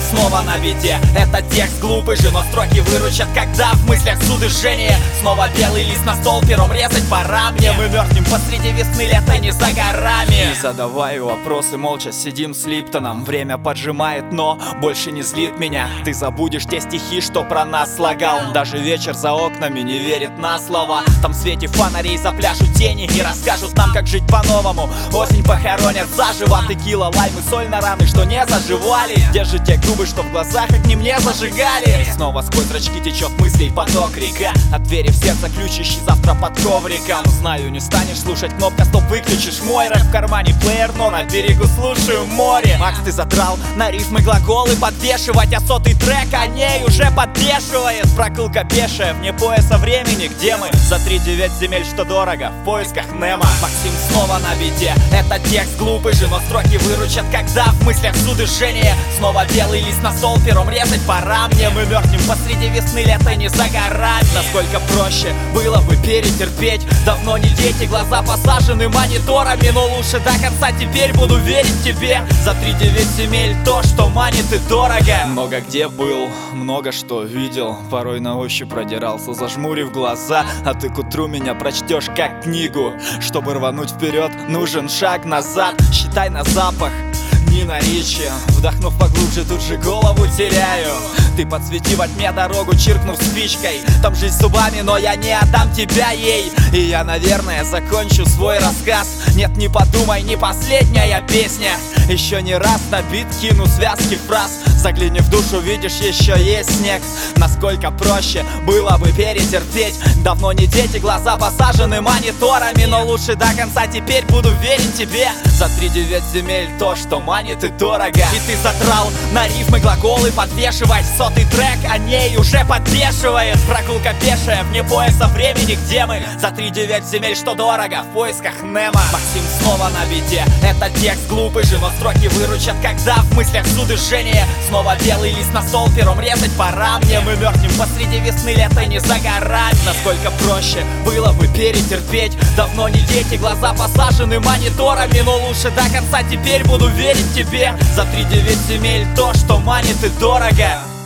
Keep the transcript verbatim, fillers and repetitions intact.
снова на беде. Этот текст глупый же, но строки выручат, когда в мыслях суд и жжение. Снова белый лист на стол, пером резать пора мне. Мы мерзнем посреди весны, лето не за горами. Не задаваю вопросы, молча сидим с Липтоном. Время поджимает, но больше не злит меня. Ты забудешь те стихи, что про нас слагал. Даже вечер за окнами не верит на слова. Там в свете фонарей запляшут тени и расскажут нам, как жить по-новому. Осень похоронят заживо. Текила, лайм и соль на раны, что не заживали. Держите губы, что в глазах огни мне зажигали. И снова сквозь зрачки течет мыслей поток река. От двери в сердце ключ ищи завтра под ковриком. Знаю, не станешь слушать, кнопка стоп, выключишь мой рэп. В кармане плеер, но на берегу слушаю море. Макс, ты задрал на рифмы глаголы подвешивать, а сотый трек о ней уже подбешивает. Прокылка пешая, вне пояса времени, где мы? За три девять земель, что дорого, в поисках Немо. Максим снова на беде. Этот текст глупый же, но строки выручат, когда в мыслях суд и жжение. Снова белый лист на стол, пером резать пора мне. Мы мерзнем посреди весны, лето не за горами. Насколько проще было бы перетерпеть. Давно не дети, глаза посажены мониторами. Но лучше до конца теперь буду верить тебе. За три девять земель то, что манит и дорого. Много где был, много что видел. Порой на ощупь продирался, зажмурив глаза. А ты к утру меня прочтешь как книгу. Чтобы рвануть вперед, нужен шаг назад. Считай на запах, не на речи. Вдохнув поглубже, тут же голову теряю. Ты подсвети во тьме дорогу, чиркнув спичкой. Там жизнь зубами, но я не отдам тебя ей. И я, наверное, закончу свой рассказ. Нет, не подумай, не последняя песня. Еще не раз на бит кину связки фраз. Загляни в душу, видишь, еще есть снег. Насколько проще было бы перетерпеть. Давно не дети, глаза посажены мониторами. Но лучше до конца теперь буду верить тебе. За три девять земель то, что манит и дорого. И ты задрал на рифмы глаголы подвешивать. Сотый трек о ней уже подбешивает. Прогулка пешая, вне пояса времени, где мы? За три девять земель, что дорого, в поисках Немо. Максим снова на беде. Этот текст глупый же, но строки выручат, когда в мыслях суд и жжение. Снова белый лист на стол, пером резать пора мне. Мы мерзнем посреди весны, лето не за горами. Насколько проще было бы перетерпеть. Давно не дети, глаза посажены мониторами. Но лучше до конца теперь буду верить тебе. За три девять земель то, что манит и дорого.